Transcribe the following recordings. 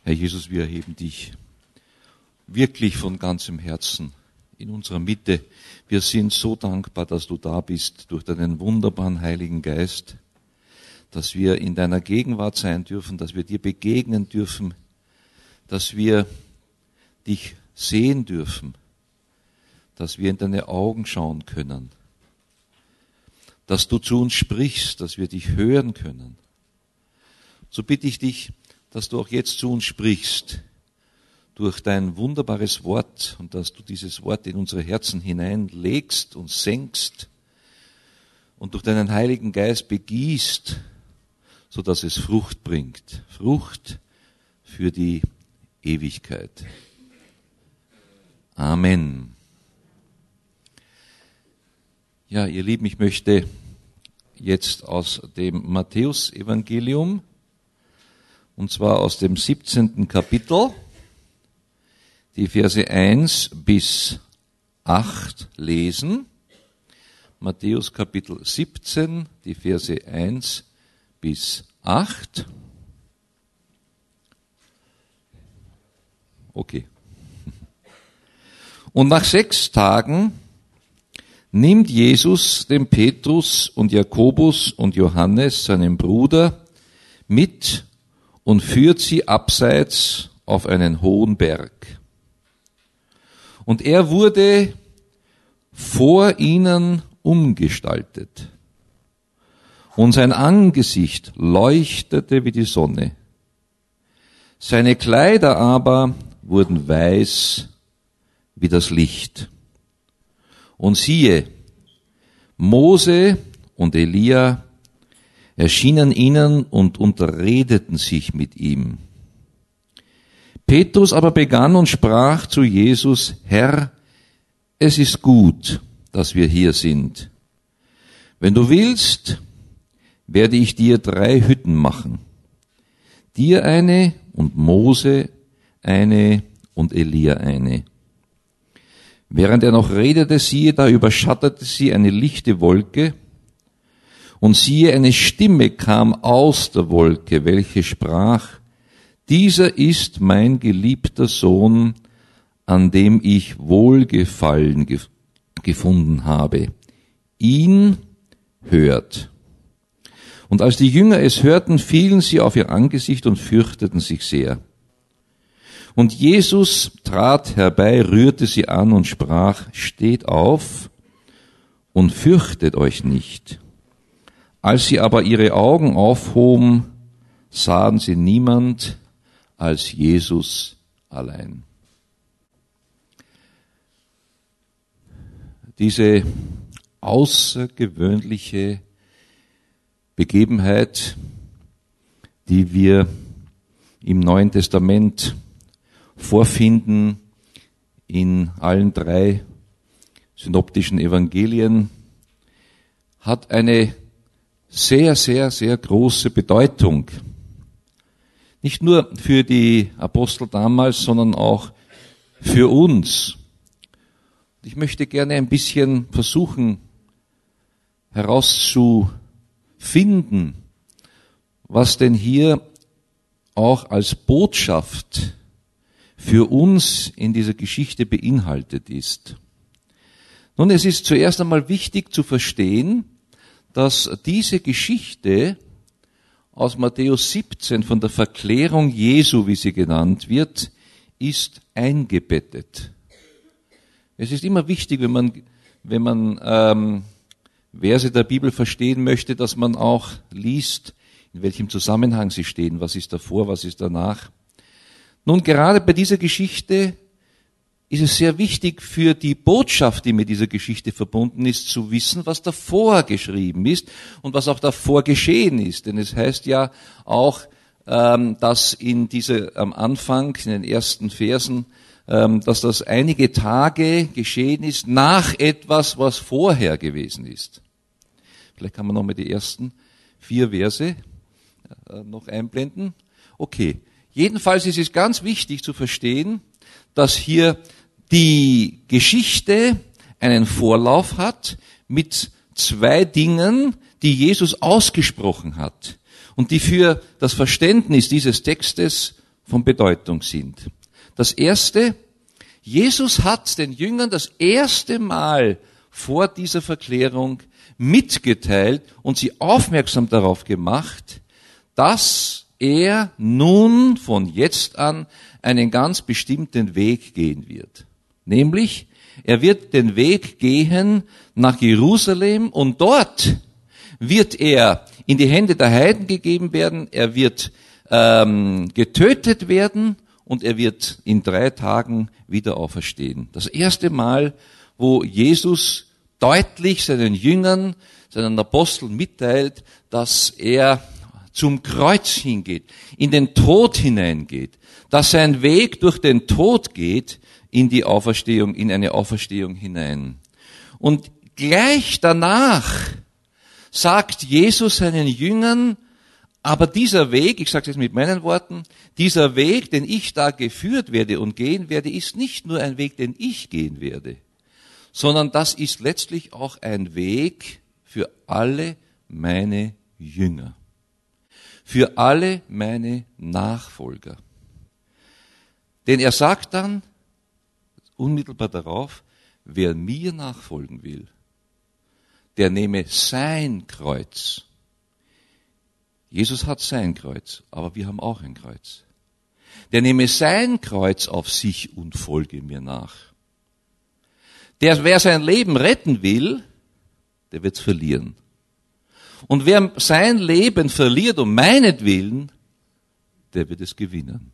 Herr Jesus, wir erheben dich wirklich von ganzem Herzen in unserer Mitte. Wir sind so dankbar, dass du da bist durch deinen wunderbaren Heiligen Geist, dass wir in deiner Gegenwart sein dürfen, dass wir dir begegnen dürfen, dass wir dich sehen dürfen, dass wir in deine Augen schauen können, dass du zu uns sprichst, dass wir dich hören können. So bitte ich dich, dass du auch jetzt zu uns sprichst, durch dein wunderbares Wort und dass du dieses Wort in unsere Herzen hineinlegst und senkst und durch deinen Heiligen Geist begießt, so dass es Frucht bringt. Frucht für die Ewigkeit. Amen. Ja, ihr Lieben, ich möchte jetzt aus dem Matthäus-Evangelium, und zwar aus dem 17. Kapitel, die Verse 1 bis 8 lesen. Matthäus Kapitel 17, die Verse 1 bis 8. Okay. Und nach 6 Tagen nimmt Jesus den Petrus und Jakobus und Johannes, seinen Bruder, mit und führt sie abseits auf einen hohen Berg. Und er wurde vor ihnen umgestaltet. Und sein Angesicht leuchtete wie die Sonne. Seine Kleider aber wurden weiß wie das Licht. Und siehe, Mose und Elia erschienen ihnen und unterredeten sich mit ihm. Petrus aber begann und sprach zu Jesus: Herr, es ist gut, dass wir hier sind. Wenn du willst, werde ich dir 3 Hütten machen. Dir eine und Mose eine und Elia eine. Während er noch redete, siehe, da überschattete sie eine lichte Wolke, und siehe, eine Stimme kam aus der Wolke, welche sprach: Dieser ist mein geliebter Sohn, an dem ich Wohlgefallen gefunden habe. Ihn hört. Und als die Jünger es hörten, fielen sie auf ihr Angesicht und fürchteten sich sehr. Und Jesus trat herbei, rührte sie an und sprach: Steht auf und fürchtet euch nicht. Als sie aber ihre Augen aufhoben, sahen sie niemand als Jesus allein. Diese außergewöhnliche Begebenheit, die wir im Neuen Testament vorfinden, in allen 3 synoptischen Evangelien, hat eine sehr, sehr, sehr große Bedeutung. Nicht nur für die Apostel damals, sondern auch für uns. Ich möchte gerne ein bisschen versuchen herauszufinden, was denn hier auch als Botschaft für uns in dieser Geschichte beinhaltet ist. Nun, es ist zuerst einmal wichtig zu verstehen, dass diese Geschichte aus Matthäus 17 von der Verklärung Jesu, wie sie genannt wird, ist eingebettet. Es ist immer wichtig, wenn man Verse der Bibel verstehen möchte, dass man auch liest, in welchem Zusammenhang sie stehen, was ist davor, was ist danach. Nun, gerade bei dieser Geschichte ist es sehr wichtig für die Botschaft, die mit dieser Geschichte verbunden ist, zu wissen, was davor geschrieben ist und was auch davor geschehen ist. Denn es heißt ja auch, dass am Anfang, in den ersten Versen, dass das einige Tage geschehen ist nach etwas, was vorher gewesen ist. Vielleicht kann man nochmal die ersten 4 Verse noch einblenden. Okay. Jedenfalls ist es ganz wichtig zu verstehen, dass hier die Geschichte einen Vorlauf hat mit 2 Dingen, die Jesus ausgesprochen hat und die für das Verständnis dieses Textes von Bedeutung sind. Das erste, Jesus hat den Jüngern das erste Mal vor dieser Verklärung mitgeteilt und sie aufmerksam darauf gemacht, dass er nun von jetzt an einen ganz bestimmten Weg gehen wird. Nämlich, er wird den Weg gehen nach Jerusalem und dort wird er in die Hände der Heiden gegeben werden, er wird getötet werden und er wird in 3 Tagen wieder auferstehen. Das erste Mal, wo Jesus deutlich seinen Jüngern, seinen Aposteln mitteilt, dass er zum Kreuz hingeht, in den Tod hineingeht, dass sein Weg durch den Tod geht in die Auferstehung, in eine Auferstehung hinein. Und gleich danach sagt Jesus seinen Jüngern, aber dieser Weg, ich sage es jetzt mit meinen Worten, dieser Weg, den ich da geführt werde und gehen werde, ist nicht nur ein Weg, den ich gehen werde, sondern das ist letztlich auch ein Weg für alle meine Jünger, für alle meine Nachfolger. Denn er sagt dann unmittelbar darauf, wer mir nachfolgen will, der nehme sein Kreuz. Jesus hat sein Kreuz, aber wir haben auch ein Kreuz. Der nehme sein Kreuz auf sich und folge mir nach. Wer sein Leben retten will, der wird's verlieren. Und wer sein Leben verliert um meinetwillen, der wird es gewinnen.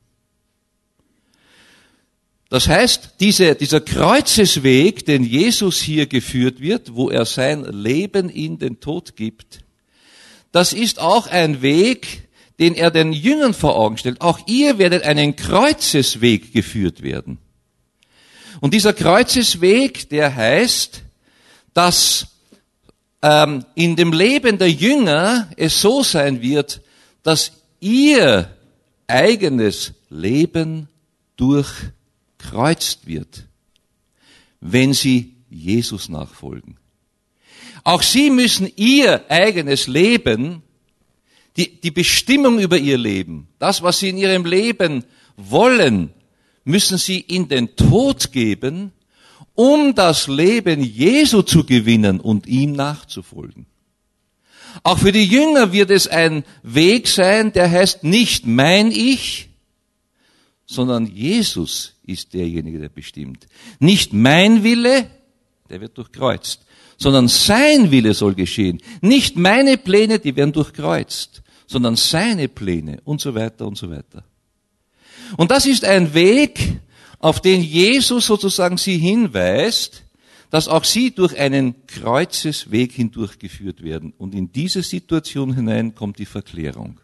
Das heißt, dieser Kreuzesweg, den Jesus hier geführt wird, wo er sein Leben in den Tod gibt, das ist auch ein Weg, den er den Jüngern vor Augen stellt. Auch ihr werdet einen Kreuzesweg geführt werden. Und dieser Kreuzesweg, der heißt, dass in dem Leben der Jünger es so sein wird, dass ihr eigenes Leben durchkreuzt wird, wenn sie Jesus nachfolgen. Auch sie müssen ihr eigenes Leben, die Bestimmung über ihr Leben, das, was sie in ihrem Leben wollen, müssen sie in den Tod geben, um das Leben Jesu zu gewinnen und ihm nachzufolgen. Auch für die Jünger wird es ein Weg sein, der heißt nicht mein Ich, sondern Jesus ist derjenige, der bestimmt. Nicht mein Wille, der wird durchkreuzt, sondern sein Wille soll geschehen. Nicht meine Pläne, die werden durchkreuzt, sondern seine Pläne und so weiter und so weiter. Und das ist ein Weg, auf den Jesus sozusagen sie hinweist, dass auch sie durch einen Kreuzesweg hindurchgeführt werden. Und in diese Situation hinein kommt die Verklärung.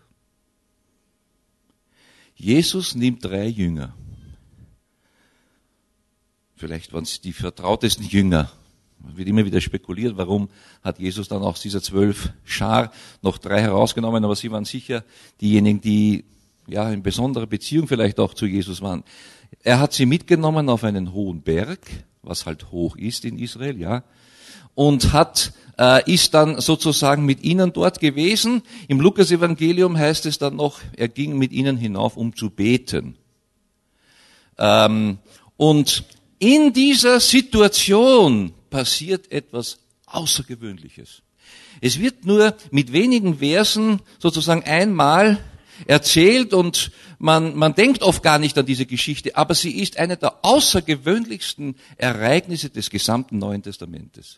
Jesus nimmt 3 Jünger. Vielleicht waren es die vertrautesten Jünger. Es wird immer wieder spekuliert, warum hat Jesus dann aus dieser 12 Schar noch 3 herausgenommen, aber sie waren sicher diejenigen, die ja in besonderer Beziehung vielleicht auch zu Jesus waren. Er hat sie mitgenommen auf einen hohen Berg, was halt hoch ist in Israel, ja, und ist dann sozusagen mit ihnen dort gewesen. Im Lukas-Evangelium heißt es dann noch, er ging mit ihnen hinauf, um zu beten. Und in dieser Situation passiert etwas Außergewöhnliches. Es wird nur mit wenigen Versen sozusagen einmal erzählt und man denkt oft gar nicht an diese Geschichte, aber sie ist eine der außergewöhnlichsten Ereignisse des gesamten Neuen Testamentes.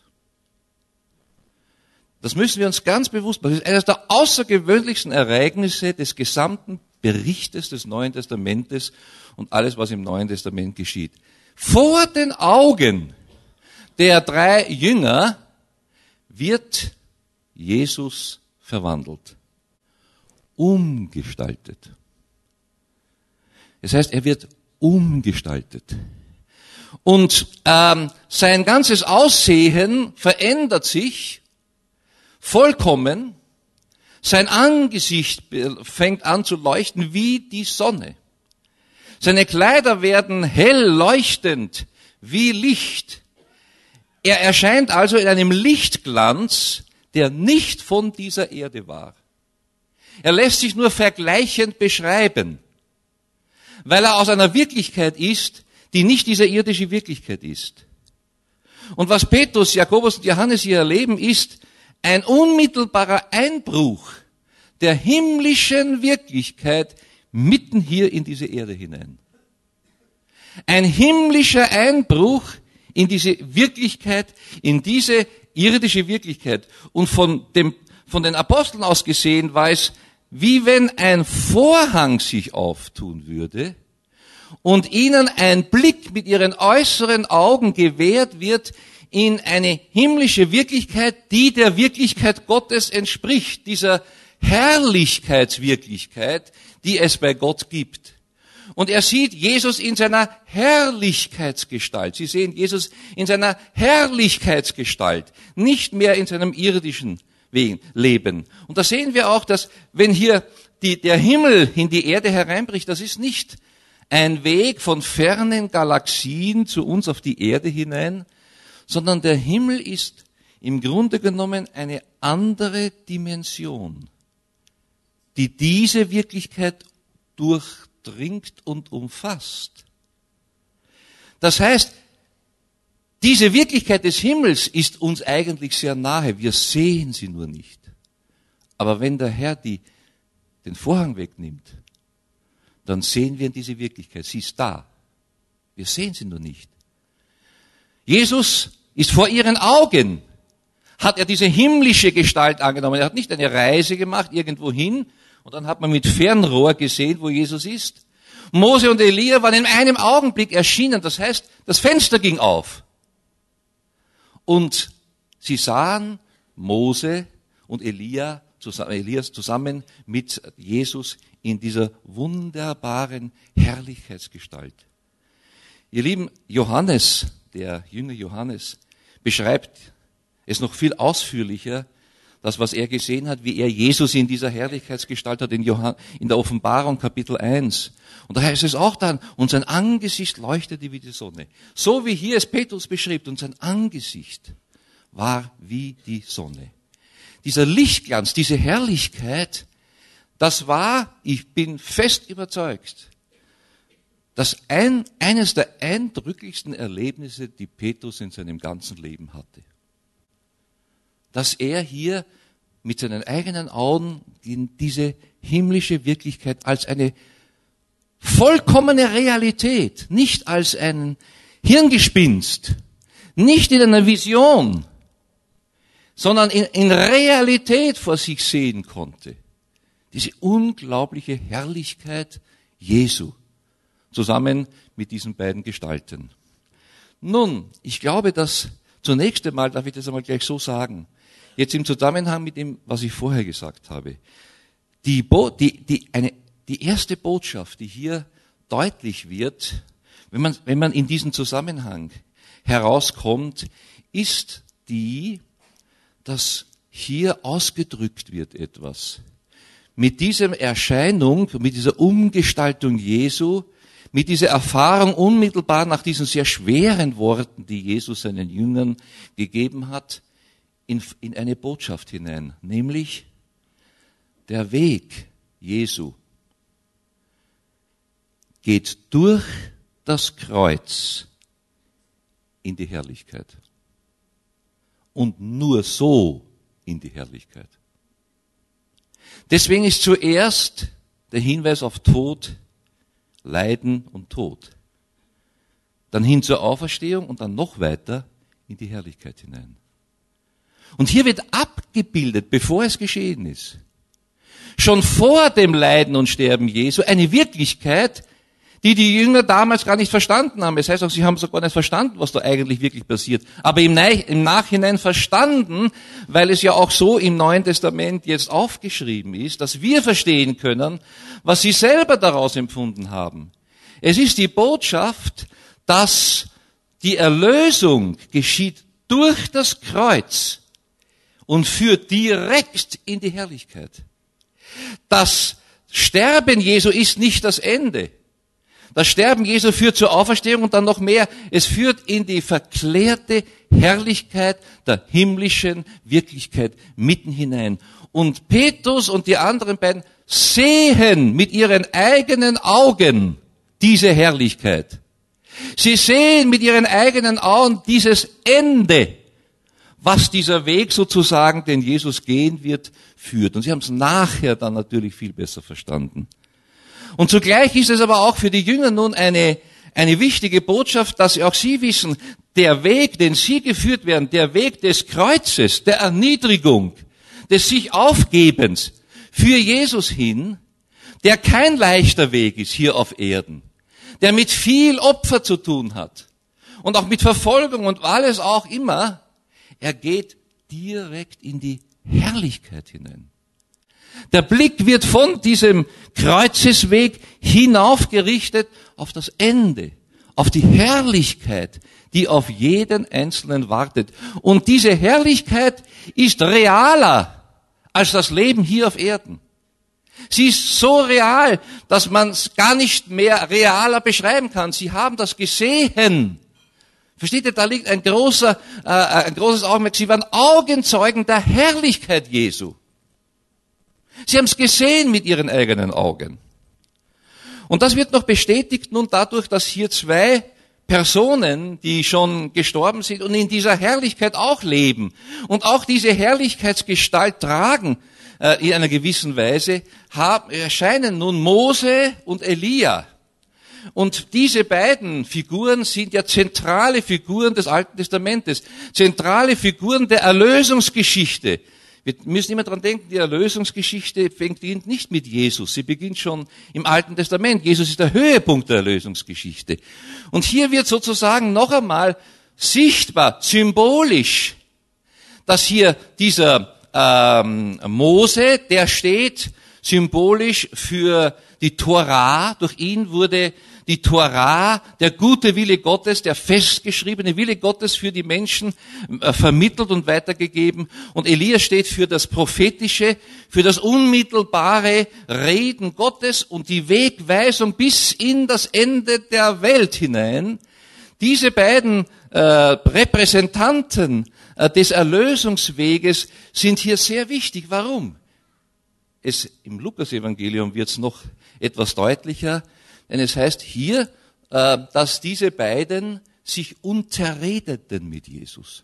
Das müssen wir uns ganz bewusst machen. Das ist eines der außergewöhnlichsten Ereignisse des gesamten Berichtes des Neuen Testamentes und alles, was im Neuen Testament geschieht. Vor den Augen der 3 Jünger wird Jesus verwandelt, umgestaltet. Das heißt, er wird umgestaltet. Und sein ganzes Aussehen verändert sich vollkommen. Sein Angesicht fängt an zu leuchten wie die Sonne. Seine Kleider werden hell leuchtend wie Licht. Er erscheint also in einem Lichtglanz, der nicht von dieser Erde war. Er lässt sich nur vergleichend beschreiben. weil er aus einer Wirklichkeit ist, die nicht diese irdische Wirklichkeit ist. Und was Petrus, Jakobus und Johannes hier erleben, ist ein unmittelbarer Einbruch der himmlischen Wirklichkeit mitten hier in diese Erde hinein. Ein himmlischer Einbruch in diese Wirklichkeit, in diese irdische Wirklichkeit. Und von den Aposteln aus gesehen war es, wie wenn ein Vorhang sich auftun würde und ihnen ein Blick mit ihren äußeren Augen gewährt wird in eine himmlische Wirklichkeit, die der Wirklichkeit Gottes entspricht, dieser Herrlichkeitswirklichkeit, die es bei Gott gibt. Und er sieht Jesus in seiner Herrlichkeitsgestalt. Sie sehen Jesus in seiner Herrlichkeitsgestalt, nicht mehr in seinem irdischen Leben. Und da sehen wir auch, dass wenn hier der Himmel in die Erde hereinbricht, das ist nicht ein Weg von fernen Galaxien zu uns auf die Erde hinein, sondern der Himmel ist im Grunde genommen eine andere Dimension, die diese Wirklichkeit durchdringt und umfasst. Das heißt, diese Wirklichkeit des Himmels ist uns eigentlich sehr nahe, wir sehen sie nur nicht. Aber wenn der Herr den Vorhang wegnimmt, dann sehen wir diese Wirklichkeit, sie ist da. Wir sehen sie nur nicht. Jesus ist vor ihren Augen, hat er diese himmlische Gestalt angenommen. Er hat nicht eine Reise gemacht irgendwo hin und dann hat man mit Fernrohr gesehen, wo Jesus ist. Mose und Elia waren in einem Augenblick erschienen, das heißt, das Fenster ging auf. Und sie sahen Mose und Elias zusammen mit Jesus in dieser wunderbaren Herrlichkeitsgestalt. Ihr Lieben, Johannes, der Jünger Johannes, beschreibt es noch viel ausführlicher, das, was er gesehen hat, wie er Jesus in dieser Herrlichkeitsgestalt hat in der Offenbarung Kapitel 1. Und da heißt es auch dann, und sein Angesicht leuchtete wie die Sonne. So wie hier es Petrus beschrieb, und sein Angesicht war wie die Sonne. Dieser Lichtglanz, diese Herrlichkeit, das war, ich bin fest überzeugt, eines der eindrücklichsten Erlebnisse, die Petrus in seinem ganzen Leben hatte. Dass er hier mit seinen eigenen Augen diese himmlische Wirklichkeit als eine vollkommene Realität, nicht als ein Hirngespinst, nicht in einer Vision, sondern in Realität vor sich sehen konnte. Diese unglaubliche Herrlichkeit Jesu, zusammen mit diesen beiden Gestalten. Nun, ich glaube, dass zunächst einmal, darf ich das einmal gleich so sagen, jetzt im Zusammenhang mit dem, was ich vorher gesagt habe, die erste Botschaft, die hier deutlich wird, wenn man in diesen Zusammenhang herauskommt, ist die, dass hier ausgedrückt wird etwas. Mit dieser Erscheinung, mit dieser Umgestaltung Jesu, mit dieser Erfahrung unmittelbar nach diesen sehr schweren Worten, die Jesus seinen Jüngern gegeben hat, in eine Botschaft hinein, nämlich der Weg Jesu geht durch das Kreuz in die Herrlichkeit und nur so in die Herrlichkeit. Deswegen ist zuerst der Hinweis auf Tod, Leiden und Tod. Dann hin zur Auferstehung und dann noch weiter in die Herrlichkeit hinein. Und hier wird abgebildet, bevor es geschehen ist, schon vor dem Leiden und Sterben Jesu, eine Wirklichkeit, die die Jünger damals gar nicht verstanden haben. Das heißt auch, sie haben sogar nicht verstanden, was da eigentlich wirklich passiert. Aber im Nachhinein verstanden, weil es ja auch so im Neuen Testament jetzt aufgeschrieben ist, dass wir verstehen können, was sie selber daraus empfunden haben. Es ist die Botschaft, dass die Erlösung geschieht durch das Kreuz und führt direkt in die Herrlichkeit. Das Sterben Jesu ist nicht das Ende. Das Sterben Jesu führt zur Auferstehung und dann noch mehr. Es führt in die verklärte Herrlichkeit der himmlischen Wirklichkeit mitten hinein. Und Petrus und die anderen beiden sehen mit ihren eigenen Augen diese Herrlichkeit. Sie sehen mit ihren eigenen Augen dieses Ende, was dieser Weg sozusagen, den Jesus gehen wird, führt. Und sie haben es nachher dann natürlich viel besser verstanden. Und zugleich ist es aber auch für die Jünger nun eine wichtige Botschaft, dass auch sie wissen, der Weg, den sie geführt werden, der Weg des Kreuzes, der Erniedrigung, des sich Aufgebens für Jesus hin, der kein leichter Weg ist hier auf Erden, der mit viel Opfer zu tun hat und auch mit Verfolgung und alles auch immer, er geht direkt in die Herrlichkeit hinein. Der Blick wird von diesem Kreuzesweg hinaufgerichtet auf das Ende, auf die Herrlichkeit, die auf jeden Einzelnen wartet. Und diese Herrlichkeit ist realer als das Leben hier auf Erden. Sie ist so real, dass man es gar nicht mehr realer beschreiben kann. Sie haben das gesehen. Versteht ihr, da liegt ein großes Augenmerk. Sie waren Augenzeugen der Herrlichkeit Jesu. Sie haben es gesehen mit ihren eigenen Augen. Und das wird noch bestätigt nun dadurch, dass hier zwei Personen, die schon gestorben sind und in dieser Herrlichkeit auch leben und auch diese Herrlichkeitsgestalt tragen, in einer gewissen Weise, erscheinen nun Mose und Elia. Und diese beiden Figuren sind ja zentrale Figuren des Alten Testamentes, zentrale Figuren der Erlösungsgeschichte. Wir müssen immer dran denken, die Erlösungsgeschichte beginnt nicht mit Jesus, sie beginnt schon im Alten Testament. Jesus ist der Höhepunkt der Erlösungsgeschichte. Und hier wird sozusagen noch einmal sichtbar, symbolisch, dass hier dieser Mose, der steht symbolisch für die Torah. Durch ihn wurde die Torah, der gute Wille Gottes, der festgeschriebene Wille Gottes für die Menschen vermittelt und weitergegeben. Und Elia steht für das Prophetische, für das unmittelbare Reden Gottes und die Wegweisung bis in das Ende der Welt hinein. Diese beiden Repräsentanten des Erlösungsweges sind hier sehr wichtig. Warum? Im Lukas-Evangelium wird es noch etwas deutlicher, denn es heißt hier, dass diese beiden sich unterredeten mit Jesus.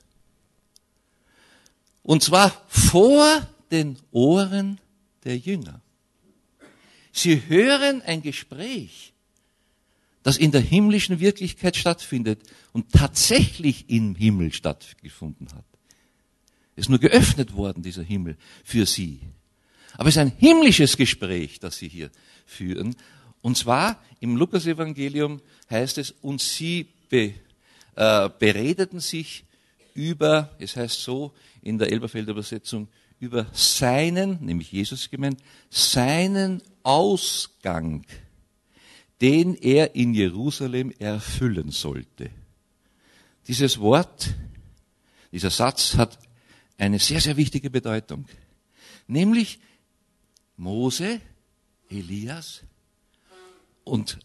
Und zwar vor den Ohren der Jünger. Sie hören ein Gespräch, das in der himmlischen Wirklichkeit stattfindet und tatsächlich im Himmel stattgefunden hat. Es ist nur geöffnet worden, dieser Himmel, für sie. Aber es ist ein himmlisches Gespräch, das sie hier führen. Und zwar im Lukas-Evangelium heißt es, und sie beredeten sich über, es heißt so in der Elberfelder Übersetzung, über seinen, nämlich Jesus gemeint, seinen Ausgang, den er in Jerusalem erfüllen sollte. Dieses Wort, dieser Satz hat eine sehr, sehr wichtige Bedeutung. Nämlich Mose, Elia und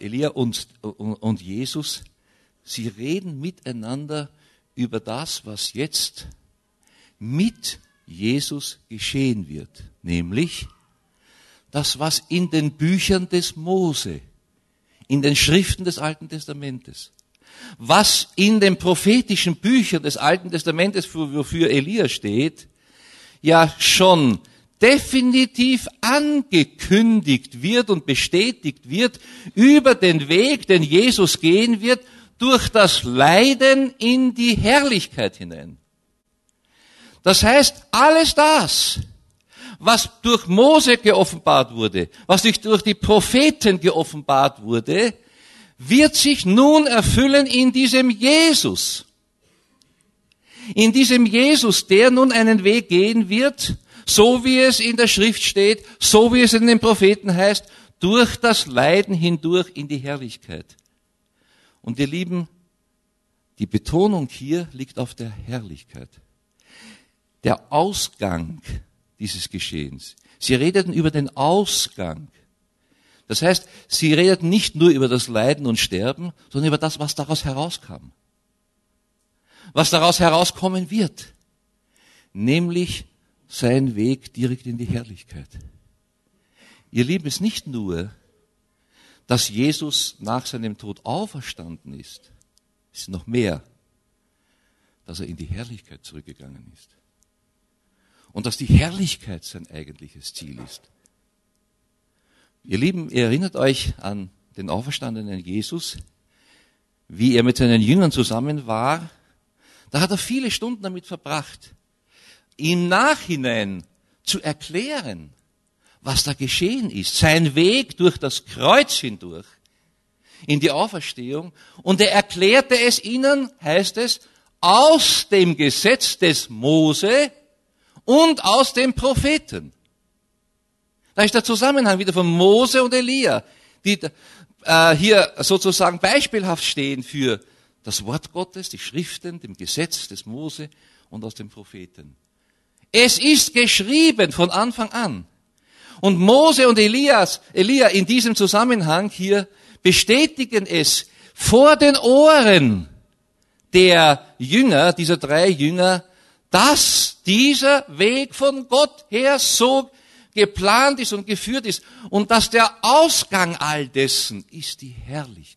Jesus, sie reden miteinander über das, was jetzt mit Jesus geschehen wird. Nämlich das, was in den Büchern des Mose, in den Schriften des Alten Testamentes, was in den prophetischen Büchern des Alten Testamentes, wofür Elia steht, ja schon definitiv angekündigt wird und bestätigt wird über den Weg, den Jesus gehen wird, durch das Leiden in die Herrlichkeit hinein. Das heißt, alles das, was durch Mose geoffenbart wurde, was durch die Propheten geoffenbart wurde, wird sich nun erfüllen in diesem Jesus. In diesem Jesus, der nun einen Weg gehen wird, so wie es in der Schrift steht, so wie es in den Propheten heißt, durch das Leiden hindurch in die Herrlichkeit. Und ihr Lieben, die Betonung hier liegt auf der Herrlichkeit. Der Ausgang dieses Geschehens. Sie redeten über den Ausgang. Das heißt, sie redeten nicht nur über das Leiden und Sterben, sondern über das, was daraus herauskam. Was daraus herauskommen wird. Nämlich sein Weg direkt in die Herrlichkeit. Ihr Lieben, ist nicht nur, dass Jesus nach seinem Tod auferstanden ist, ist noch mehr, dass er in die Herrlichkeit zurückgegangen ist. Und dass die Herrlichkeit sein eigentliches Ziel ist. Ihr Lieben, ihr erinnert euch an den auferstandenen Jesus, wie er mit seinen Jüngern zusammen war. Da hat er viele Stunden damit verbracht, im Nachhinein zu erklären, was da geschehen ist. Sein Weg durch das Kreuz hindurch in die Auferstehung. Und er erklärte es ihnen, heißt es, aus dem Gesetz des Mose und aus den Propheten. Da ist der Zusammenhang wieder von Mose und Elia, die hier sozusagen beispielhaft stehen für das Wort Gottes, die Schriften, dem Gesetz des Mose und aus den Propheten. Es ist geschrieben von Anfang an. Und Mose und Elia in diesem Zusammenhang hier bestätigen es vor den Ohren der Jünger, dieser 3 Jünger, dass dieser Weg von Gott her so geplant ist und geführt ist und dass der Ausgang all dessen ist die Herrlichkeit.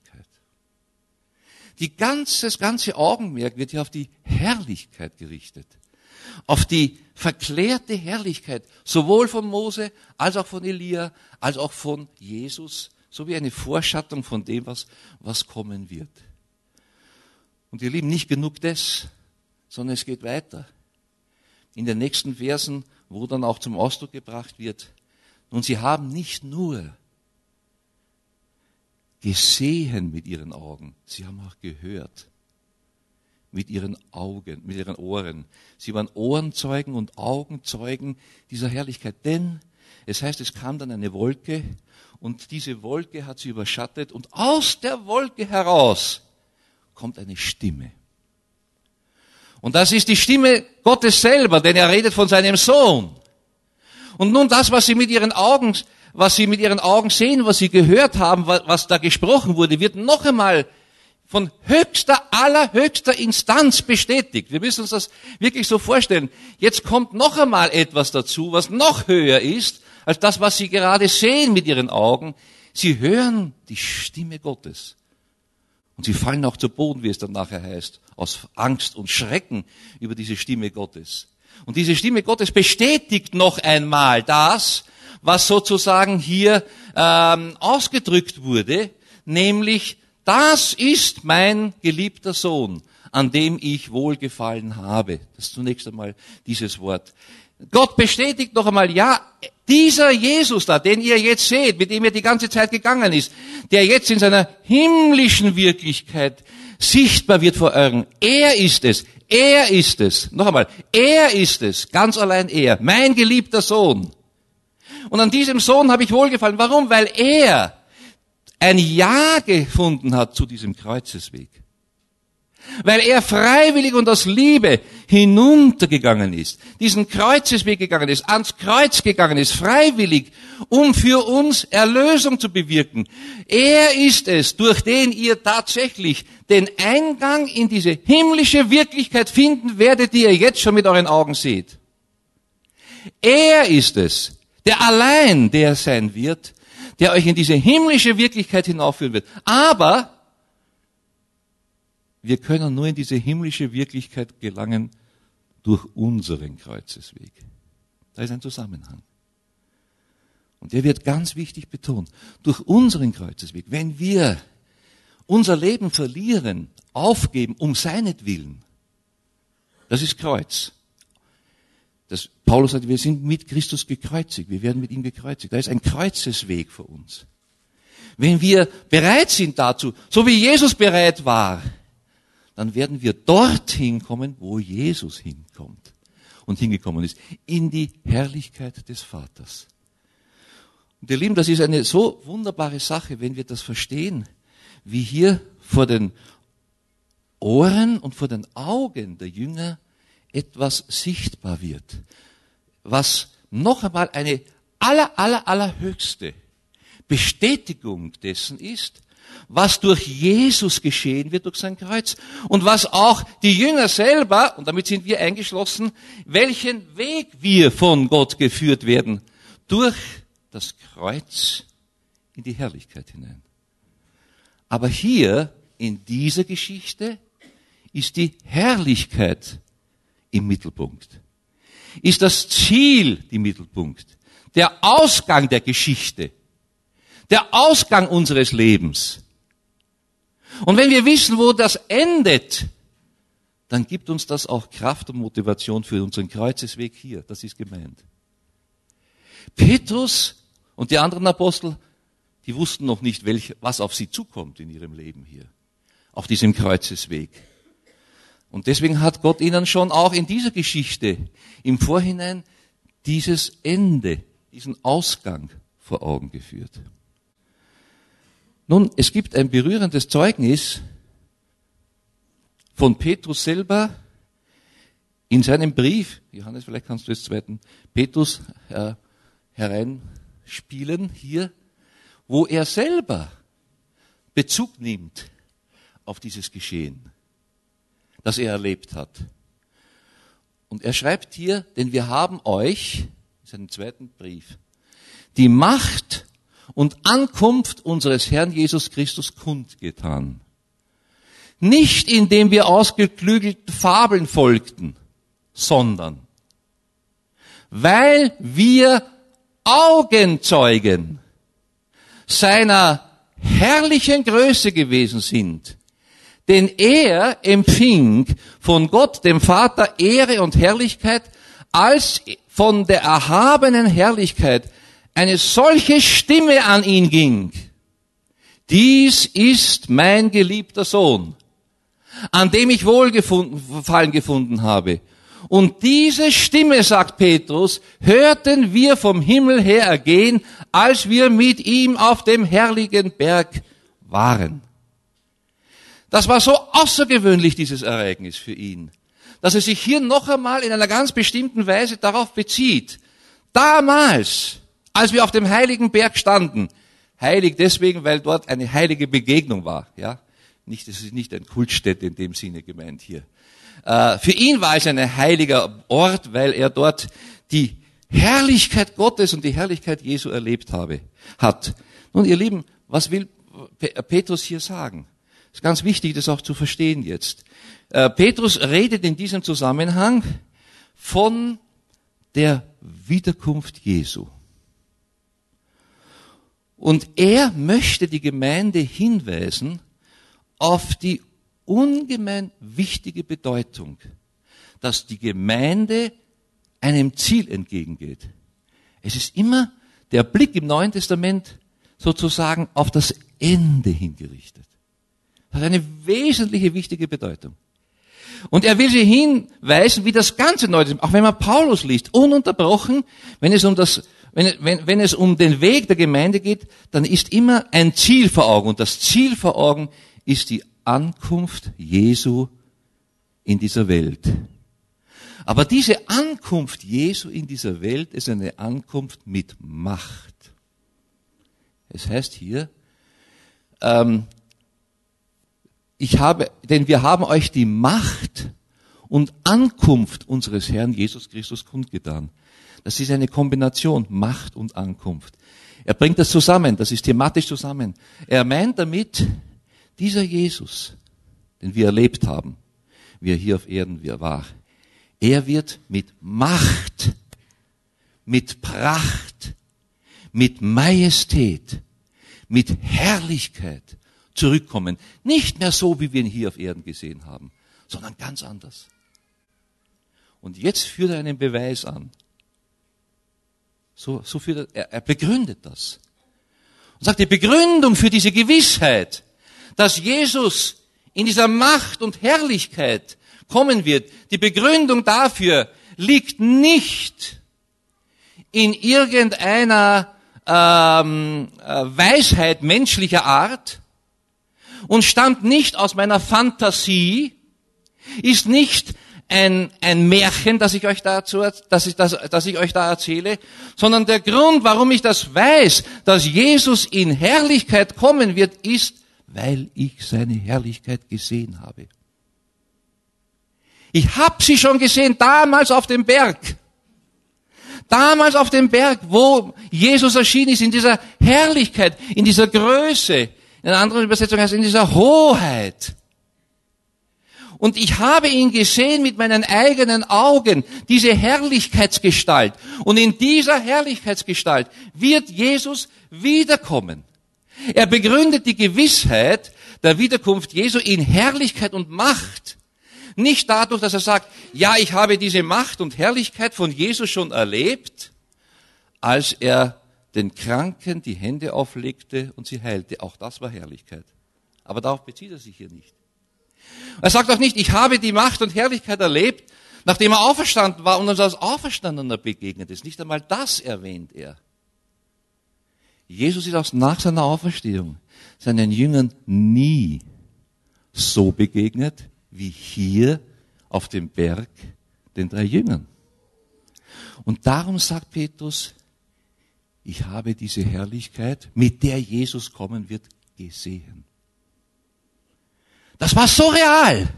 Das ganze Augenmerk wird ja auf die Herrlichkeit gerichtet. Auf die verklärte Herrlichkeit, sowohl von Mose, als auch von Elia, als auch von Jesus, sowie eine Vorschattung von dem, was kommen wird. Und ihr Lieben, nicht genug des, sondern es geht weiter. In den nächsten Versen, wo dann auch zum Ausdruck gebracht wird, und sie haben nicht nur gesehen mit ihren Augen, sie haben auch gehört mit ihren Augen, mit ihren Ohren. Sie waren Ohrenzeugen und Augenzeugen dieser Herrlichkeit. Denn es heißt, es kam dann eine Wolke und diese Wolke hat sie überschattet und aus der Wolke heraus kommt eine Stimme. Und das ist die Stimme Gottes selber, denn er redet von seinem Sohn. Und nun das, was sie mit ihren Augen sehen, was sie gehört haben, was da gesprochen wurde, wird noch einmal von allerhöchster Instanz bestätigt. Wir müssen uns das wirklich so vorstellen. Jetzt kommt noch einmal etwas dazu, was noch höher ist, als das, was sie gerade sehen mit ihren Augen. Sie hören die Stimme Gottes. Und sie fallen auch zu Boden, wie es dann nachher heißt, aus Angst und Schrecken über diese Stimme Gottes. Und diese Stimme Gottes bestätigt noch einmal das, was sozusagen hier ausgedrückt wurde, nämlich, das ist mein geliebter Sohn, an dem ich Wohlgefallen habe. Das ist zunächst einmal dieses Wort. Gott bestätigt noch einmal, ja, dieser Jesus da, den ihr jetzt seht, mit dem er die ganze Zeit gegangen ist, der jetzt in seiner himmlischen Wirklichkeit sichtbar wird vor euren, er ist es, noch einmal, er ist es, ganz allein er, mein geliebter Sohn. Und an diesem Sohn habe ich Wohlgefallen. Warum? Weil er ein Ja gefunden hat zu diesem Kreuzesweg. Weil er freiwillig und aus Liebe hinuntergegangen ist, diesen Kreuzesweg gegangen ist, ans Kreuz gegangen ist, freiwillig, um für uns Erlösung zu bewirken. Er ist es, durch den ihr tatsächlich den Eingang in diese himmlische Wirklichkeit finden werdet, die ihr jetzt schon mit euren Augen seht. Er ist es, der allein der sein wird, der euch in diese himmlische Wirklichkeit hinaufführen wird. Aber wir können nur in diese himmlische Wirklichkeit gelangen durch unseren Kreuzesweg. Da ist ein Zusammenhang. Und der wird ganz wichtig betont. Durch unseren Kreuzesweg. Wenn wir unser Leben verlieren, aufgeben um seinetwillen, das ist Kreuz. Paulus sagt, wir sind mit Christus gekreuzigt, wir werden mit ihm gekreuzigt. Da ist ein Kreuzesweg für uns. Wenn wir bereit sind dazu, so wie Jesus bereit war, dann werden wir dorthin kommen, wo Jesus hinkommt und hingekommen ist, in die Herrlichkeit des Vaters. Und ihr Lieben, das ist eine so wunderbare Sache, wenn wir das verstehen, wie hier vor den Ohren und vor den Augen der Jünger etwas sichtbar wird, was noch einmal eine allerhöchste Bestätigung dessen ist, was durch Jesus geschehen wird, durch sein Kreuz. Und was auch die Jünger selber, und damit sind wir eingeschlossen, welchen Weg wir von Gott geführt werden, durch das Kreuz in die Herrlichkeit hinein. Aber hier in dieser Geschichte ist die Herrlichkeit im Mittelpunkt. Ist das Ziel im Mittelpunkt. Der Ausgang der Geschichte. Der Ausgang unseres Lebens. Und wenn wir wissen, wo das endet, dann gibt uns das auch Kraft und Motivation für unseren Kreuzesweg hier. Das ist gemeint. Petrus und die anderen Apostel, die wussten noch nicht, was auf sie zukommt in ihrem Leben hier. Auf diesem Kreuzesweg. Und deswegen hat Gott ihnen schon auch in dieser Geschichte im Vorhinein dieses Ende, diesen Ausgang vor Augen geführt. Nun, es gibt ein berührendes Zeugnis von Petrus selber in seinem Brief. Johannes, vielleicht kannst du jetzt 2. Petrus hereinspielen hier, wo er selber Bezug nimmt auf dieses Geschehen, das er erlebt hat. Und er schreibt hier, denn wir haben euch, in seinem 2. Brief, die Macht und Ankunft unseres Herrn Jesus Christus kundgetan. Nicht indem wir ausgeklügelten Fabeln folgten, sondern weil wir Augenzeugen seiner herrlichen Größe gewesen sind. Denn er empfing von Gott, dem Vater, Ehre und Herrlichkeit, als von der erhabenen Herrlichkeit eine solche Stimme an ihn ging. Dies ist mein geliebter Sohn, an dem ich Wohlgefallen gefunden habe. Und diese Stimme, sagt Petrus, hörten wir vom Himmel her ergehen, als wir mit ihm auf dem herrlichen Berg waren. Das war so außergewöhnlich, dieses Ereignis für ihn, dass er sich hier noch einmal in einer ganz bestimmten Weise darauf bezieht. Damals, als wir auf dem heiligen Berg standen, heilig deswegen, weil dort eine heilige Begegnung war, ja. Es ist nicht ein Kultstätte in dem Sinne gemeint hier. Für ihn war es ein heiliger Ort, weil er dort die Herrlichkeit Gottes und die Herrlichkeit Jesu erlebt hat. Nun, ihr Lieben, was will Petrus hier sagen? Es ist ganz wichtig, das auch zu verstehen jetzt. Petrus redet in diesem Zusammenhang von der Wiederkunft Jesu. Und er möchte die Gemeinde hinweisen auf die ungemein wichtige Bedeutung, dass die Gemeinde einem Ziel entgegengeht. Es ist immer der Blick im Neuen Testament sozusagen auf das Ende hingerichtet. Das hat eine wesentliche, wichtige Bedeutung. Und er will sie hinweisen, wie das ganze Neue Testament, auch wenn man Paulus liest, ununterbrochen, wenn es um den Weg der Gemeinde geht, dann ist immer ein Ziel vor Augen. Und das Ziel vor Augen ist die Ankunft Jesu in dieser Welt. Aber diese Ankunft Jesu in dieser Welt ist eine Ankunft mit Macht. Es heißt hier, denn wir haben euch die Macht und Ankunft unseres Herrn Jesus Christus kundgetan. Das ist eine Kombination, Macht und Ankunft. Er bringt das zusammen, das ist thematisch zusammen. Er meint damit, dieser Jesus, den wir erlebt haben, wie er hier auf Erden war, er wird mit Macht, mit Pracht, mit Majestät, mit Herrlichkeit zurückkommen. Nicht mehr so, wie wir ihn hier auf Erden gesehen haben, sondern ganz anders. Und jetzt führt er einen Beweis an. Er begründet das. Und sagt, die Begründung für diese Gewissheit, dass Jesus in dieser Macht und Herrlichkeit kommen wird, die Begründung dafür liegt nicht in irgendeiner Weisheit menschlicher Art und stammt nicht aus meiner Fantasie, ist nicht ein Märchen, das ich euch da erzähle, sondern der Grund, warum ich das weiß, dass Jesus in Herrlichkeit kommen wird, ist, weil ich seine Herrlichkeit gesehen habe. Ich habe sie schon gesehen, damals auf dem Berg. Damals auf dem Berg, wo Jesus erschienen ist, in dieser Herrlichkeit, in dieser Größe, in In einer anderen Übersetzung heißt es in dieser Hoheit. Und ich habe ihn gesehen mit meinen eigenen Augen, diese Herrlichkeitsgestalt. Und in dieser Herrlichkeitsgestalt wird Jesus wiederkommen. Er begründet die Gewissheit der Wiederkunft Jesu in Herrlichkeit und Macht. Nicht dadurch, dass er sagt, ja, ich habe diese Macht und Herrlichkeit von Jesus schon erlebt, als er den Kranken die Hände auflegte und sie heilte. Auch das war Herrlichkeit. Aber darauf bezieht er sich hier nicht. Er sagt auch nicht, ich habe die Macht und Herrlichkeit erlebt, nachdem er auferstanden war und uns als Auferstandener begegnet ist. Nicht einmal das erwähnt er. Jesus ist auch nach seiner Auferstehung seinen Jüngern nie so begegnet, wie hier auf dem Berg den 3 Jüngern. Und darum sagt Petrus, ich habe diese Herrlichkeit, mit der Jesus kommen wird, gesehen. Das war so real.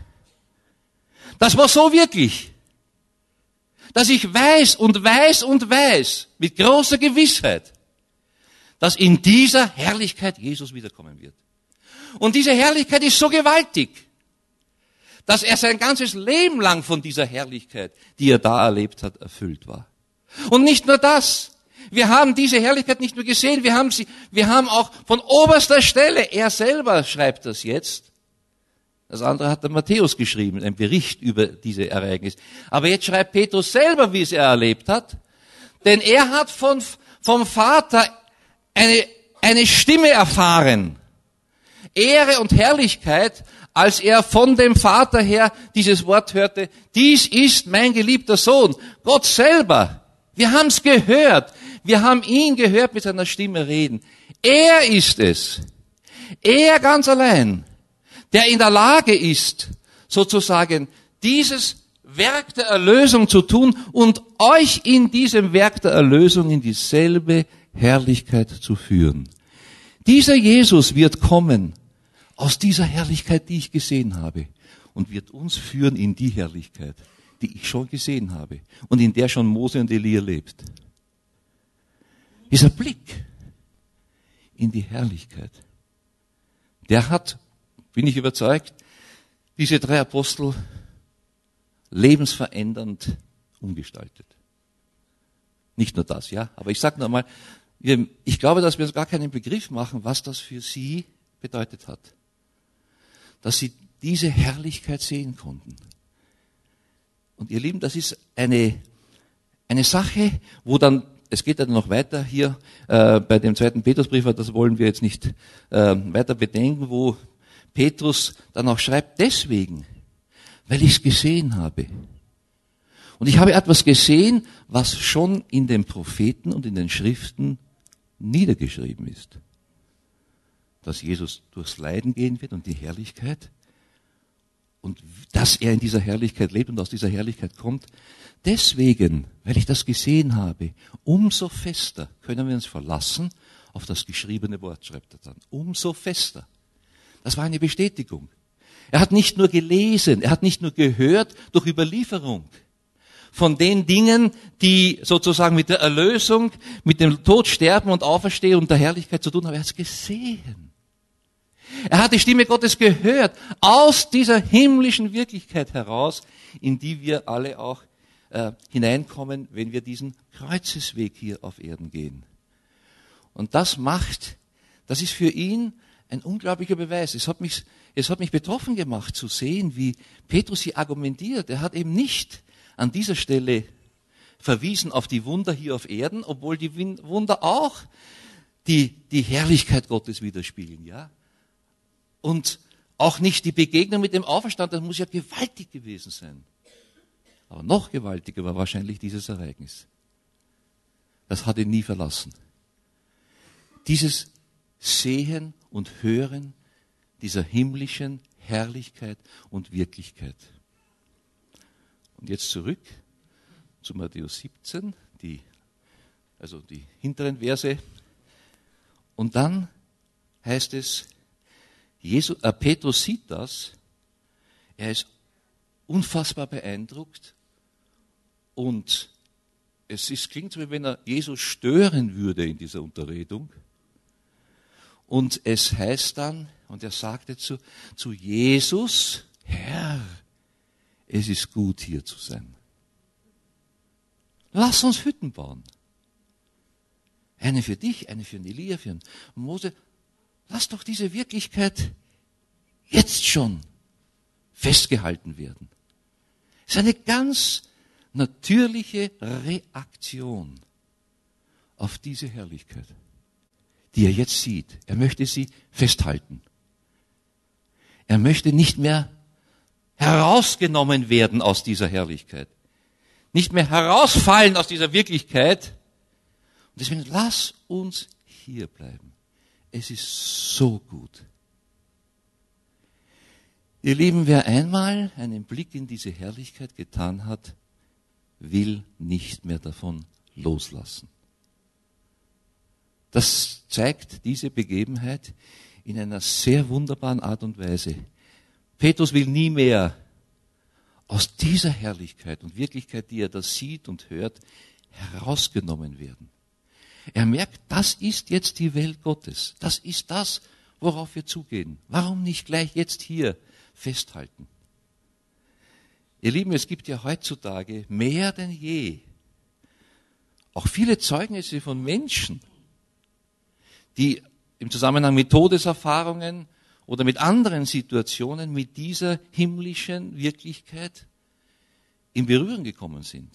Das war so wirklich, dass ich weiß und weiß und weiß, mit großer Gewissheit, dass in dieser Herrlichkeit Jesus wiederkommen wird. Und diese Herrlichkeit ist so gewaltig, dass er sein ganzes Leben lang von dieser Herrlichkeit, die er da erlebt hat, erfüllt war. Und nicht nur das. Wir haben diese Herrlichkeit nicht nur gesehen, wir haben auch von oberster Stelle, er selber schreibt das jetzt. Das andere hat der Matthäus geschrieben, ein Bericht über diese Ereignis. Aber jetzt schreibt Petrus selber, wie es er erlebt hat. Denn er hat vom Vater eine Stimme erfahren. Ehre und Herrlichkeit, als er von dem Vater her dieses Wort hörte, dies ist mein geliebter Sohn. Gott selber. Wir haben es gehört. Wir haben ihn gehört mit seiner Stimme reden. Er ist es. Er ganz allein, der in der Lage ist, sozusagen dieses Werk der Erlösung zu tun und euch in diesem Werk der Erlösung in dieselbe Herrlichkeit zu führen. Dieser Jesus wird kommen aus dieser Herrlichkeit, die ich gesehen habe, und wird uns führen in die Herrlichkeit, die ich schon gesehen habe und in der schon Mose und Elia lebt. Dieser Blick in die Herrlichkeit, der hat, bin ich überzeugt, diese 3 Apostel lebensverändernd umgestaltet. Nicht nur das, ja, aber ich sage noch einmal, ich glaube, dass wir uns gar keinen Begriff machen, was das für sie bedeutet hat. Dass sie diese Herrlichkeit sehen konnten. Und ihr Lieben, das ist eine Sache, wo dann, es geht dann noch weiter hier bei dem 2. Petrusbrief, das wollen wir jetzt nicht weiter bedenken, wo Petrus dann auch schreibt, deswegen, weil ich es gesehen habe. Und ich habe etwas gesehen, was schon in den Propheten und in den Schriften niedergeschrieben ist. Dass Jesus durchs Leiden gehen wird und die Herrlichkeit und dass er in dieser Herrlichkeit lebt und aus dieser Herrlichkeit kommt. Deswegen, weil ich das gesehen habe, umso fester können wir uns verlassen auf das geschriebene Wort, schreibt er dann. Umso fester. Das war eine Bestätigung. Er hat nicht nur gelesen, er hat nicht nur gehört durch Überlieferung von den Dingen, die sozusagen mit der Erlösung, mit dem Tod, Sterben und Auferstehung und der Herrlichkeit zu tun haben. Er hat es gesehen. Er hat die Stimme Gottes gehört, aus dieser himmlischen Wirklichkeit heraus, in die wir alle auch hineinkommen, wenn wir diesen Kreuzesweg hier auf Erden gehen. Und das ist für ihn ein unglaublicher Beweis. Es hat mich betroffen gemacht zu sehen, wie Petrus hier argumentiert. Er hat eben nicht an dieser Stelle verwiesen auf die Wunder hier auf Erden, obwohl die Wunder auch die Herrlichkeit Gottes widerspiegeln, ja. Und auch nicht die Begegnung mit dem Auferstandenen, das muss ja gewaltig gewesen sein. Aber noch gewaltiger war wahrscheinlich dieses Ereignis. Das hat ihn nie verlassen. Dieses Sehen und Hören dieser himmlischen Herrlichkeit und Wirklichkeit. Und jetzt zurück zu Matthäus 17, die hinteren Verse. Und dann heißt es, Petrus sieht das, er ist unfassbar beeindruckt und klingt so, wie wenn er Jesus stören würde in dieser Unterredung. Und es heißt dann, und er sagte zu Jesus, Herr, es ist gut, hier zu sein. Lass uns Hütten bauen. Eine für dich, eine für Elia, für Mose. Lass doch diese Wirklichkeit jetzt schon festgehalten werden. Es ist eine ganz natürliche Reaktion auf diese Herrlichkeit, die er jetzt sieht. Er möchte sie festhalten. Er möchte nicht mehr herausgenommen werden aus dieser Herrlichkeit. Nicht mehr herausfallen aus dieser Wirklichkeit. Und deswegen lass uns hier bleiben. Es ist so gut. Ihr Lieben, wer einmal einen Blick in diese Herrlichkeit getan hat, will nicht mehr davon loslassen. Das zeigt diese Begebenheit in einer sehr wunderbaren Art und Weise. Petrus will nie mehr aus dieser Herrlichkeit und Wirklichkeit, die er da sieht und hört, herausgenommen werden. Er merkt, das ist jetzt die Welt Gottes. Das ist das, worauf wir zugehen. Warum nicht gleich jetzt hier festhalten? Ihr Lieben, es gibt ja heutzutage mehr denn je auch viele Zeugnisse von Menschen, die im Zusammenhang mit Todeserfahrungen oder mit anderen Situationen mit dieser himmlischen Wirklichkeit in Berührung gekommen sind.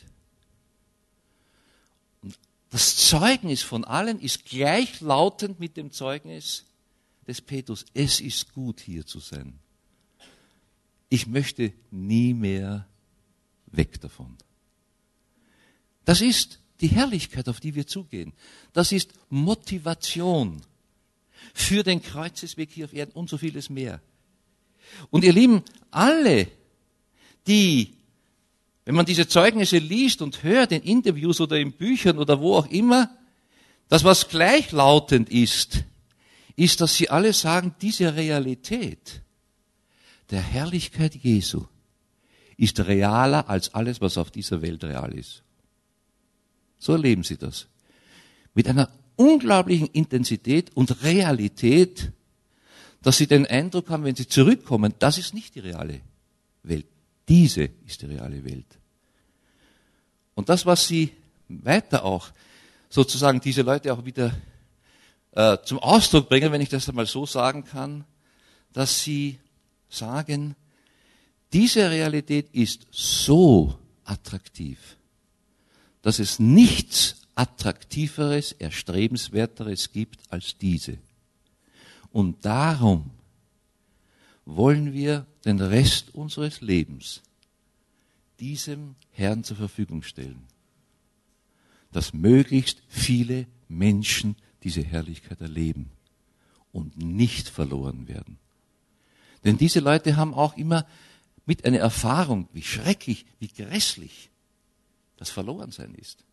Und das Zeugnis von allen ist gleichlautend mit dem Zeugnis des Petrus. Es ist gut, hier zu sein. Ich möchte nie mehr weg davon. Das ist die Herrlichkeit, auf die wir zugehen. Das ist Motivation für den Kreuzesweg hier auf Erden und so vieles mehr. Und ihr Lieben, alle, die, wenn man diese Zeugnisse liest und hört in Interviews oder in Büchern oder wo auch immer, das, was gleichlautend ist, dass sie alle sagen, diese Realität der Herrlichkeit Jesu ist realer als alles, was auf dieser Welt real ist. So erleben sie das. Mit einer unglaublichen Intensität und Realität, dass sie den Eindruck haben, wenn sie zurückkommen, das ist nicht die reale Welt. Diese ist die reale Welt. Und das, was sie weiter auch, sozusagen diese Leute auch wieder zum Ausdruck bringen, wenn ich das einmal so sagen kann, dass sie sagen, diese Realität ist so attraktiv, dass es nichts Attraktiveres, Erstrebenswerteres gibt als diese. Und darum wollen wir den Rest unseres Lebens diesem Herrn zur Verfügung stellen, dass möglichst viele Menschen diese Herrlichkeit erleben und nicht verloren werden. Denn diese Leute haben auch immer mit einer Erfahrung, wie schrecklich, wie grässlich das Verlorensein ist.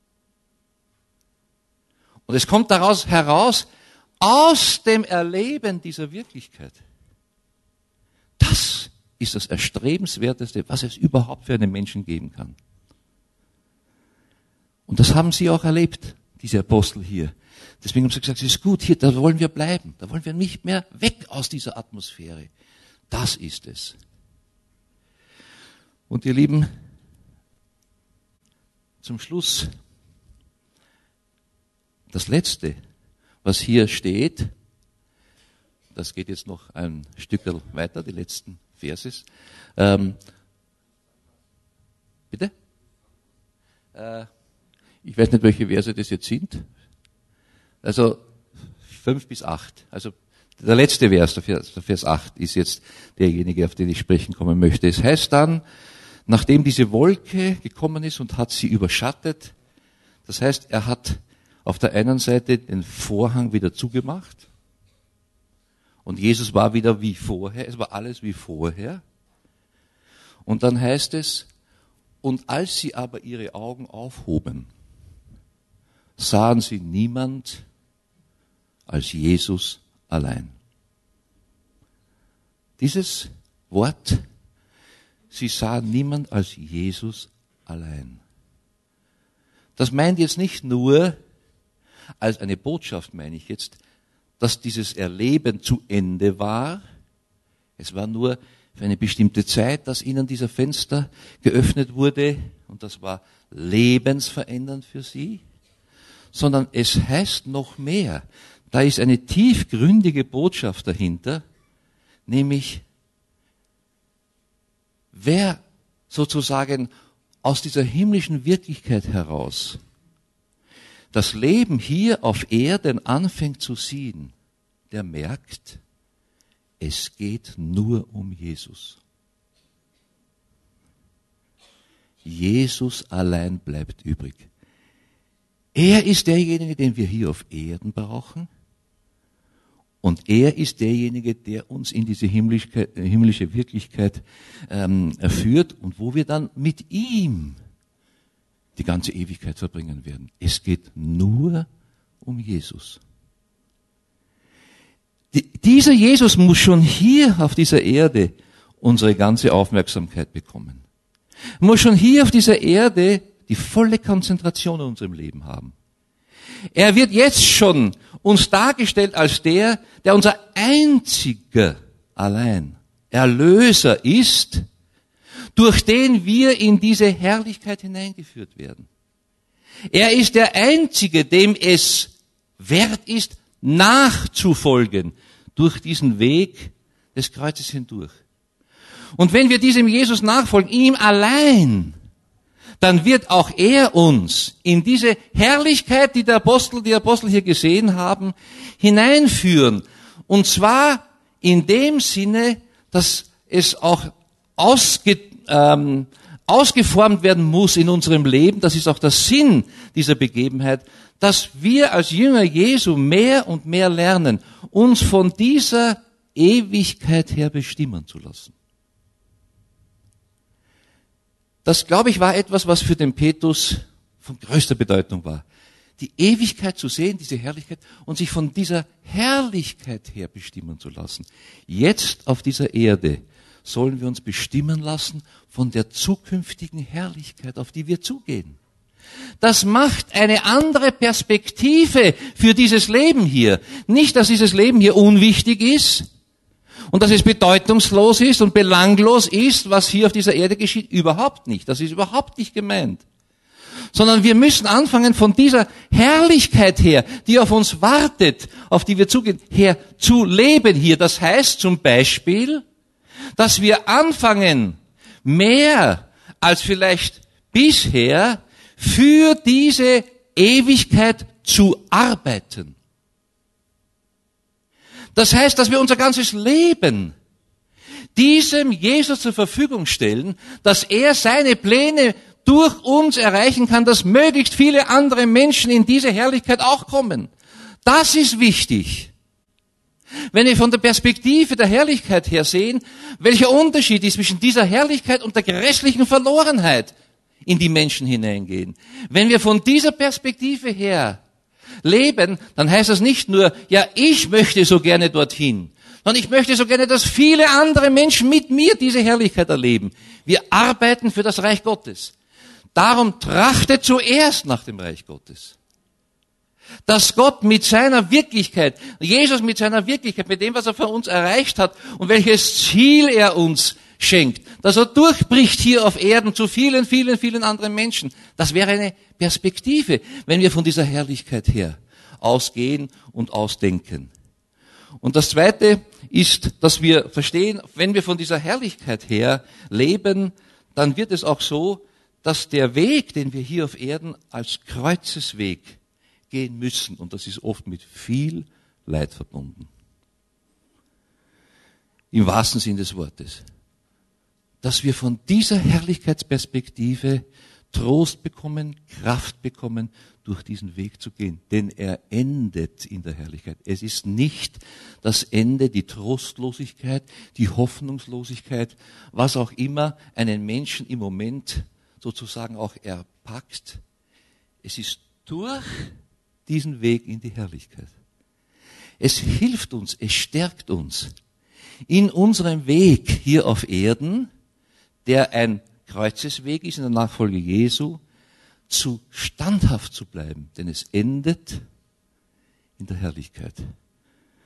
Und es kommt daraus heraus, aus dem Erleben dieser Wirklichkeit. Das ist das Erstrebenswerteste, was es überhaupt für einen Menschen geben kann. Und das haben sie auch erlebt, diese Apostel hier. Deswegen haben sie gesagt, es ist gut, hier, da wollen wir bleiben. Da wollen wir nicht mehr weg aus dieser Atmosphäre. Das ist es. Und ihr Lieben, zum Schluss, das Letzte, was hier steht, das geht jetzt noch ein Stück weiter, die letzten Verses. Bitte? Ich weiß nicht, welche Verse das jetzt sind. Also 5 bis 8. Also der letzte Vers, der Vers 8, ist jetzt derjenige, auf den ich sprechen kommen möchte. Es heißt dann, nachdem diese Wolke gekommen ist und hat sie überschattet, das heißt, er hat auf der einen Seite den Vorhang wieder zugemacht und Jesus war wieder wie vorher, es war alles wie vorher. Und dann heißt es, und als sie aber ihre Augen aufhoben, sahen sie niemand als Jesus allein. Dieses Wort, sie sahen niemand als Jesus allein. Das meint jetzt nicht nur, als eine Botschaft meine ich jetzt, dass dieses Erleben zu Ende war. Es war nur für eine bestimmte Zeit, dass ihnen dieser Fenster geöffnet wurde und das war lebensverändernd für sie. Sondern es heißt noch mehr. Da ist eine tiefgründige Botschaft dahinter, nämlich wer sozusagen aus dieser himmlischen Wirklichkeit heraus das Leben hier auf Erden anfängt zu sehen, der merkt, es geht nur um Jesus. Jesus allein bleibt übrig. Er ist derjenige, den wir hier auf Erden brauchen. Und er ist derjenige, der uns in diese himmlische Wirklichkeit führt und wo wir dann mit ihm die ganze Ewigkeit verbringen werden. Es geht nur um Jesus. Dieser Jesus muss schon hier auf dieser Erde unsere ganze Aufmerksamkeit bekommen. Er muss schon hier auf dieser Erde die volle Konzentration in unserem Leben haben. Er wird jetzt schon uns dargestellt als der unser einziger allein Erlöser ist, durch den wir in diese Herrlichkeit hineingeführt werden. Er ist der Einzige, dem es wert ist, nachzufolgen durch diesen Weg des Kreuzes hindurch. Und wenn wir diesem Jesus nachfolgen, ihm allein, dann wird auch er uns in diese Herrlichkeit, die die Apostel hier gesehen haben, hineinführen. Und zwar in dem Sinne, dass es auch ausgeformt werden muss in unserem Leben. Das ist auch der Sinn dieser Begebenheit, dass wir als Jünger Jesu mehr und mehr lernen, uns von dieser Ewigkeit her bestimmen zu lassen. Das, glaube ich, war etwas, was für den Petrus von größter Bedeutung war. Die Ewigkeit zu sehen, diese Herrlichkeit, und sich von dieser Herrlichkeit her bestimmen zu lassen. Jetzt auf dieser Erde sollen wir uns bestimmen lassen von der zukünftigen Herrlichkeit, auf die wir zugehen. Das macht eine andere Perspektive für dieses Leben hier. Nicht, dass dieses Leben hier unwichtig ist und dass es bedeutungslos ist und belanglos ist, was hier auf dieser Erde geschieht. Überhaupt nicht. Das ist überhaupt nicht gemeint. Sondern wir müssen anfangen, von dieser Herrlichkeit her, die auf uns wartet, auf die wir zugehen, her zu leben hier. Das heißt zum Beispiel, dass wir anfangen, mehr als vielleicht bisher für diese Ewigkeit zu arbeiten. Das heißt, dass wir unser ganzes Leben diesem Jesus zur Verfügung stellen, dass er seine Pläne durch uns erreichen kann, dass möglichst viele andere Menschen in diese Herrlichkeit auch kommen. Das ist wichtig. Wenn wir von der Perspektive der Herrlichkeit her sehen, welcher Unterschied ist zwischen dieser Herrlichkeit und der grässlichen Verlorenheit, in die Menschen hineingehen. Wenn wir von dieser Perspektive her leben, dann heißt das nicht nur, ja, ich möchte so gerne dorthin, sondern ich möchte so gerne, dass viele andere Menschen mit mir diese Herrlichkeit erleben. Wir arbeiten für das Reich Gottes. Darum trachtet zuerst nach dem Reich Gottes. Dass Gott mit seiner Wirklichkeit, Jesus mit seiner Wirklichkeit, mit dem, was er für uns erreicht hat und welches Ziel er uns schenkt, dass er durchbricht hier auf Erden zu vielen, vielen, vielen anderen Menschen. Das wäre eine Perspektive, wenn wir von dieser Herrlichkeit her ausgehen und ausdenken. Und das Zweite ist, dass wir verstehen, wenn wir von dieser Herrlichkeit her leben, dann wird es auch so, dass der Weg, den wir hier auf Erden als Kreuzesweg gehen müssen, und das ist oft mit viel Leid verbunden. Im wahrsten Sinn des Wortes. Dass wir von dieser Herrlichkeitsperspektive Trost bekommen, Kraft bekommen, durch diesen Weg zu gehen. Denn er endet in der Herrlichkeit. Es ist nicht das Ende, die Trostlosigkeit, die Hoffnungslosigkeit, was auch immer einen Menschen im Moment sozusagen auch erpackt. Es ist durch diesen Weg in die Herrlichkeit. Es hilft uns, es stärkt uns in unserem Weg hier auf Erden, der ein Kreuzesweg ist in der Nachfolge Jesu, zu standhaft zu bleiben, denn es endet in der Herrlichkeit.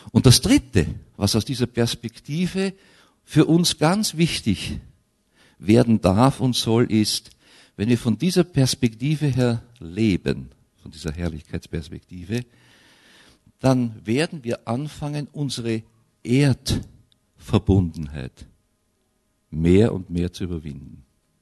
Und das Dritte, was aus dieser Perspektive für uns ganz wichtig werden darf und soll, ist, wenn wir von dieser Perspektive her leben, von dieser Herrlichkeitsperspektive, dann werden wir anfangen, unsere Erdverbundenheit mehr und mehr zu überwinden.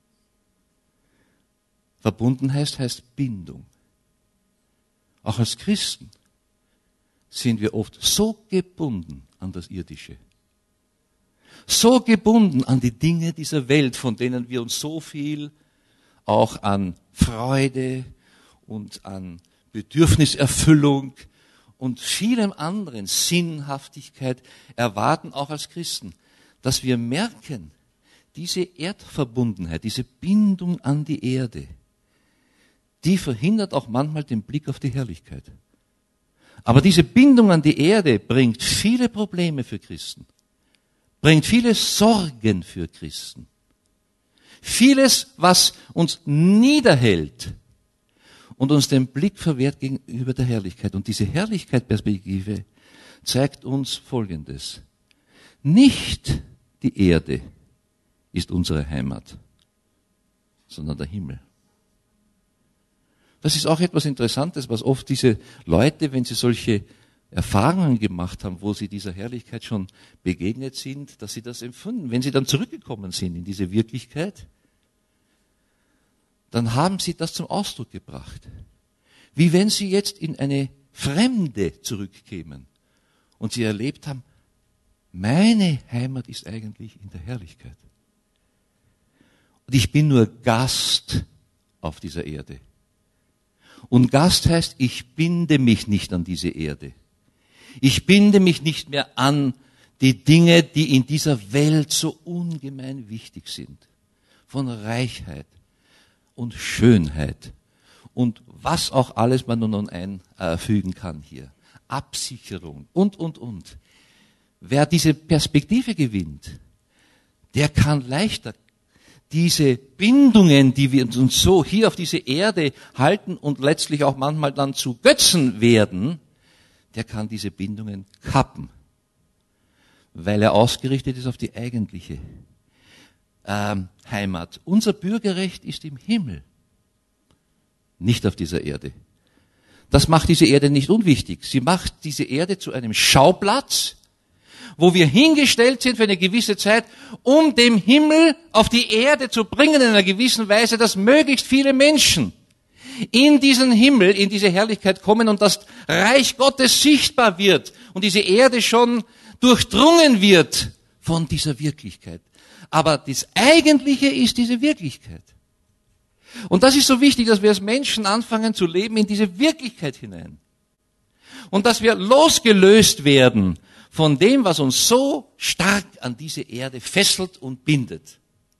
Verbundenheit heißt Bindung. Auch als Christen sind wir oft so gebunden an das Irdische, so gebunden an die Dinge dieser Welt, von denen wir uns so viel auch an Freude und an Bedürfniserfüllung und vielem anderen, Sinnhaftigkeit erwarten, auch als Christen, dass wir merken, diese Erdverbundenheit, diese Bindung an die Erde, die verhindert auch manchmal den Blick auf die Herrlichkeit. Aber diese Bindung an die Erde bringt viele Probleme für Christen, bringt viele Sorgen für Christen. Vieles, was uns niederhält und uns den Blick verwehrt gegenüber der Herrlichkeit. Und diese Herrlichkeitsperspektive zeigt uns Folgendes. Nicht die Erde ist unsere Heimat, sondern der Himmel. Das ist auch etwas Interessantes, was oft diese Leute, wenn sie solche Erfahrungen gemacht haben, wo sie dieser Herrlichkeit schon begegnet sind, dass sie das empfinden. Wenn sie dann zurückgekommen sind in diese Wirklichkeit, dann haben sie das zum Ausdruck gebracht. Wie wenn sie jetzt in eine Fremde zurückkämen und sie erlebt haben, meine Heimat ist eigentlich in der Herrlichkeit. Und ich bin nur Gast auf dieser Erde. Und Gast heißt, ich binde mich nicht an diese Erde. Ich binde mich nicht mehr an die Dinge, die in dieser Welt so ungemein wichtig sind. Von Reichheit und Schönheit und was auch alles man nun einfügen kann hier. Absicherung und. Wer diese Perspektive gewinnt, der kann leichter diese Bindungen, die wir uns so hier auf diese Erde halten und letztlich auch manchmal dann zu Götzen werden, der kann diese Bindungen kappen, weil er ausgerichtet ist auf die eigentliche Heimat. Unser Bürgerrecht ist im Himmel, nicht auf dieser Erde. Das macht diese Erde nicht unwichtig. Sie macht diese Erde zu einem Schauplatz, wo wir hingestellt sind für eine gewisse Zeit, um dem Himmel auf die Erde zu bringen in einer gewissen Weise, dass möglichst viele Menschen in diesen Himmel, in diese Herrlichkeit kommen und das Reich Gottes sichtbar wird und diese Erde schon durchdrungen wird von dieser Wirklichkeit. Aber das Eigentliche ist diese Wirklichkeit. Und das ist so wichtig, dass wir als Menschen anfangen zu leben in diese Wirklichkeit hinein. Und dass wir losgelöst werden von dem, was uns so stark an diese Erde fesselt und bindet.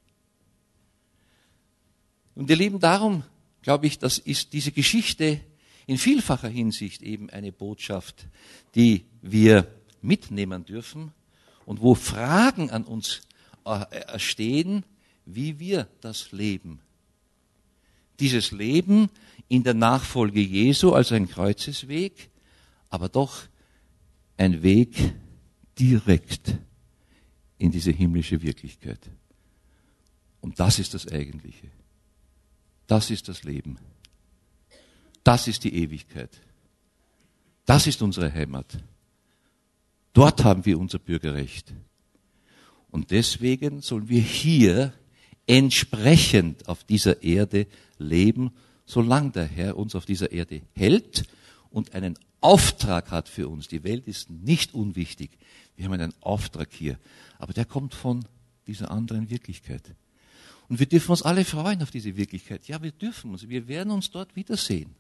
Und ihr Lieben, darum glaube ich, das ist diese Geschichte in vielfacher Hinsicht eben eine Botschaft, die wir mitnehmen dürfen und wo Fragen an uns stehen, wie wir das leben. Dieses Leben in der Nachfolge Jesu als ein Kreuzesweg, aber doch ein Weg direkt in diese himmlische Wirklichkeit. Und das ist das Eigentliche. Das ist das Leben. Das ist die Ewigkeit. Das ist unsere Heimat. Dort haben wir unser Bürgerrecht. Und deswegen sollen wir hier entsprechend auf dieser Erde leben, solange der Herr uns auf dieser Erde hält und einen Auftrag hat für uns. Die Welt ist nicht unwichtig. Wir haben einen Auftrag hier. Aber der kommt von dieser anderen Wirklichkeit. Und wir dürfen uns alle freuen auf diese Wirklichkeit. Ja, wir dürfen uns. Wir werden uns dort wiedersehen.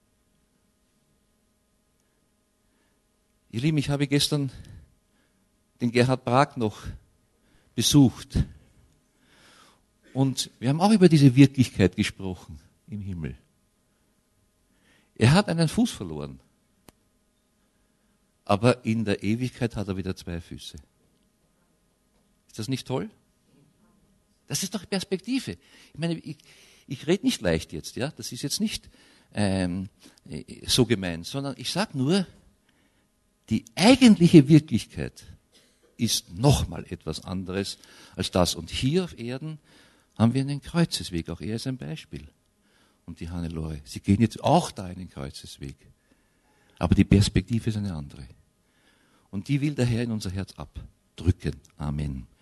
Ihr Lieben, ich habe gestern den Gerhard Prag noch besucht. Und wir haben auch über diese Wirklichkeit gesprochen im Himmel. Er hat einen Fuß verloren. Aber in der Ewigkeit hat er wieder 2 Füße. Ist das nicht toll? Das ist doch Perspektive. Ich meine, ich rede nicht leicht jetzt, ja. Das ist jetzt nicht so gemeint, sondern ich sage nur, die eigentliche Wirklichkeit ist nochmal etwas anderes als das. Und hier auf Erden haben wir einen Kreuzesweg. Auch er ist ein Beispiel. Und die Hannelore, sie gehen jetzt auch da einen Kreuzesweg. Aber die Perspektive ist eine andere. Und die will der Herr in unser Herz abdrücken. Amen.